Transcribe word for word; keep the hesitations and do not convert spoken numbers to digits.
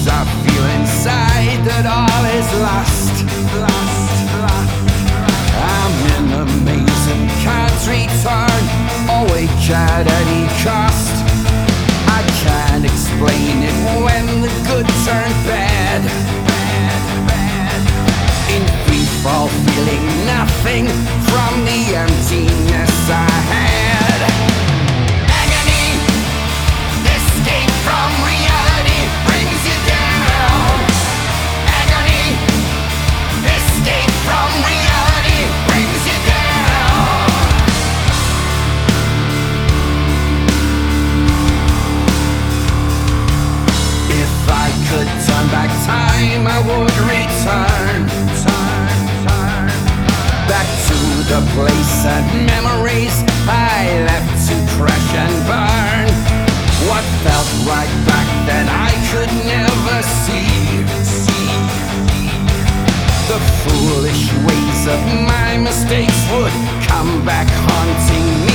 I feel inside that all is lost, lost, lost. I'm in a maze and can't return, awake at any cost. I can't explain it when the good turn bad, bad, bad. In free fall, feeling nothing from the emptiness I had. Agony, escape from reality brings you down. Agony, escape from reality brings you down. If I could turn back time, I would return, turn, turn, back to the place and memories I left to crash and burn. What felt right back then I could never see, see. The foolish ways of my mistakes would come back haunting me.